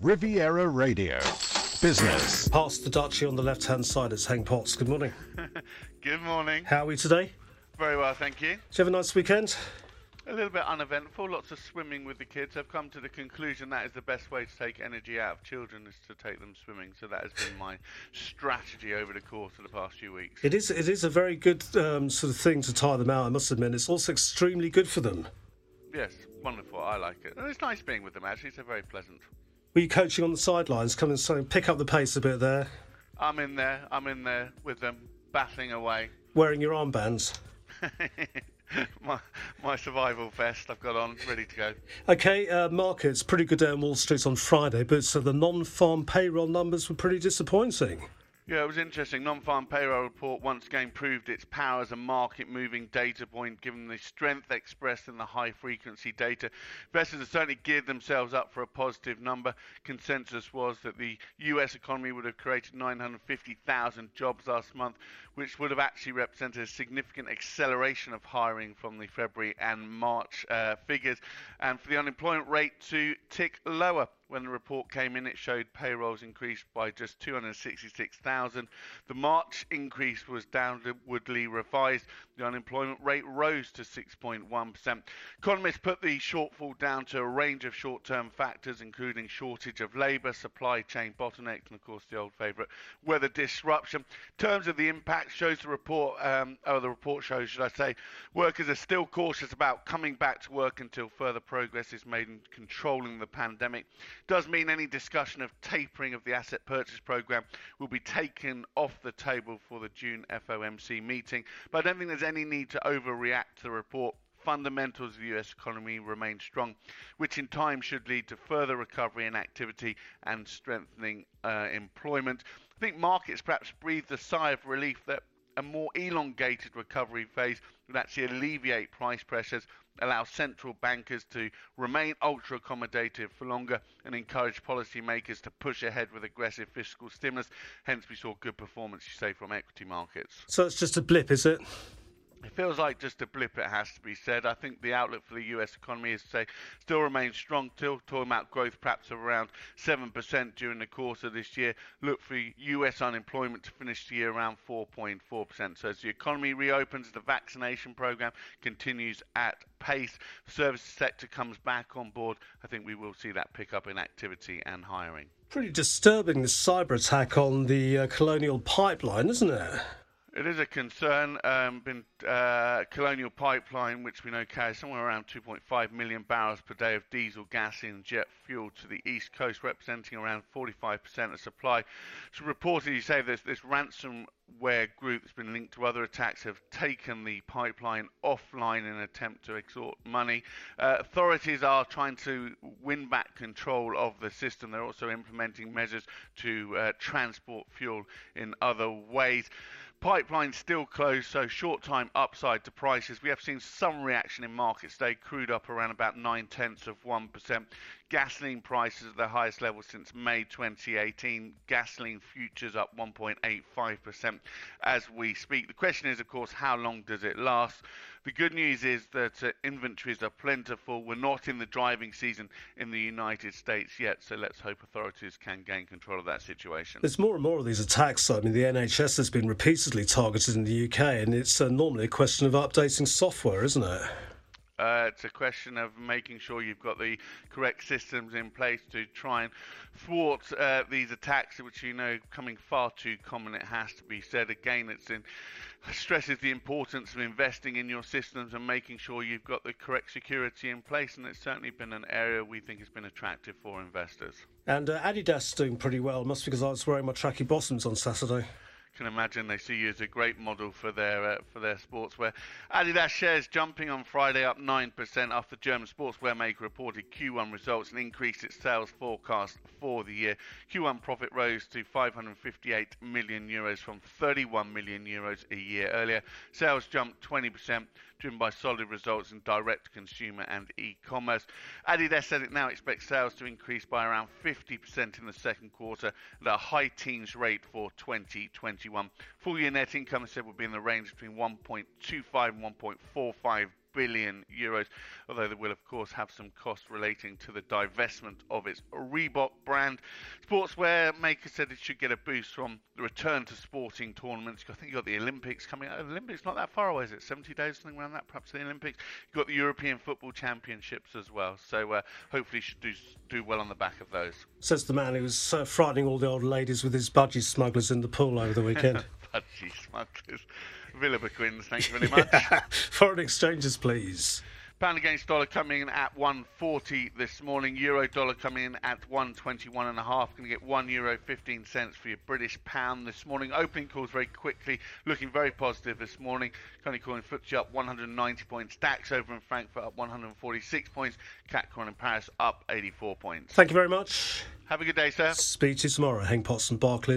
Riviera Radio. Business. Past the Duchy on the left-hand side, it's Hank Potts. Good morning. Good morning. How are we today? Very well, thank you. Did you have a nice weekend? A little bit uneventful, lots of swimming with the kids. I've come to the conclusion that is the best way to take energy out of children is to take them swimming. So that has been my strategy over the course of the past few weeks. It is a very good sort of thing to tire them out, I must admit. It's also extremely good for them. Yes, wonderful. I like it. And it's nice being with them, actually. It's very pleasant. Were you coaching on the sidelines? Come and pick up the pace a bit there. I'm in there with them, battling away. Wearing your armbands. my survival vest I've got on, ready to go. Okay, markets, pretty good day on Wall Street on Friday, but so the non-farm payroll numbers were pretty disappointing. Yeah, it was interesting. Non-farm payroll report once again proved its power as a market-moving data point, given the strength expressed in the high-frequency data. Investors have certainly geared themselves up for a positive number. Consensus was that the US economy would have created 950,000 jobs last month, which would have actually represented a significant acceleration of hiring from the February and March figures, and for the unemployment rate to tick lower. When the report came in, it showed payrolls increased by just 266,000. The March increase was downwardly revised. The unemployment rate rose to 6.1%. Economists put the shortfall down to a range of short-term factors, including shortage of labour, supply chain bottlenecks, and of course the old favourite, weather disruption. In terms of the impact, the report shows, should I say, workers are still cautious about coming back to work until further progress is made in controlling the pandemic. Does mean any discussion of tapering of the asset purchase program will be taken off the table for the June FOMC meeting, but I don't think there's any need to overreact to the report. Fundamentals of the US economy remain strong, which in time should lead to further recovery in activity and strengthening employment. I think markets perhaps breathed a sigh of relief that a more elongated recovery phase would actually alleviate price pressures, allow central bankers to remain ultra accommodative for longer, and encourage policymakers to push ahead with aggressive fiscal stimulus. Hence, we saw good performance, you say, from equity markets. So it's just a blip, is it? It feels like just a blip, it has to be said. I think the outlook for the US economy, as I say, still remains strong. Still talking about growth perhaps of around 7% during the course of this year. Look for US unemployment to finish the year around 4.4%. So as the economy reopens, the vaccination program continues at pace, the services sector comes back on board, I think we will see that pick up in activity and hiring. Pretty disturbing, this cyber attack on the Colonial Pipeline, isn't it? It is a concern. Colonial Pipeline, which we know carries somewhere around 2.5 million barrels per day of diesel, gasoline and jet fuel to the east coast, representing around 45% of supply. So reportedly, you say this ransomware group that's been linked to other attacks have taken the pipeline offline in an attempt to extort money. Authorities are trying to win back control of the system. They're also implementing measures to transport fuel in other ways. Pipeline still closed, so short-time upside to prices. We have seen some reaction in markets today. Crude up around about 0.9%. Gasoline prices at the highest level since May 2018. Gasoline futures up 1.85% as we speak. The question is, of course, how long does it last? The good news is that inventories are plentiful. We're not in the driving season in the United States yet, so let's hope authorities can gain control of that situation. There's more and more of these attacks. I mean, the NHS has been repeatedly targeted in the UK, and it's normally a question of updating software, isn't it? It's a question of making sure you've got the correct systems in place to try and thwart these attacks, which coming far too common, it has to be said. Again, stresses the importance of investing in your systems and making sure you've got the correct security in place, and it's certainly been an area we think has been attractive for investors. And Adidas is doing pretty well, must be because I was wearing my tracky bottoms on Saturday. Can imagine they see you as a great model for their sportswear. Adidas shares jumping on Friday, up 9% after German sportswear maker reported Q1 results and increased its sales forecast for the year. Q1 profit rose to 558 million euros from 31 million euros a year earlier. Sales jumped 20%, driven by solid results in direct consumer and e-commerce. Adidas said it now expects sales to increase by around 50% in the second quarter at a high teens rate for 2021. Full year net income, said, will be in the range between 1.25 and 1.45 billion euros, although they will of course have some costs relating to the divestment of its Reebok brand. Sportswear maker said it should get a boost from the return to sporting tournaments. I think you've got the Olympics coming up. The Olympics not that far away, is it? 70 days, something around that, perhaps the Olympics. You've got the European Football Championships as well, so hopefully should do well on the back of those. Says the man who was frightening all the old ladies with his budgie smugglers in the pool over the weekend. Budgie smugglers. Villebequins, thank you very much. Foreign exchanges, please. Pound against dollar coming in at 140 this morning. Euro dollar coming in at 121.5. Going to get €1.15 for your British pound this morning. Opening calls very quickly, looking very positive this morning. Currently calling FTSE up 190 points. DAX over in Frankfurt up 146 points. CAC in Paris up 84 points. Thank you very much. Have a good day, sir. Speak to you tomorrow. Hank Potts and Barclays.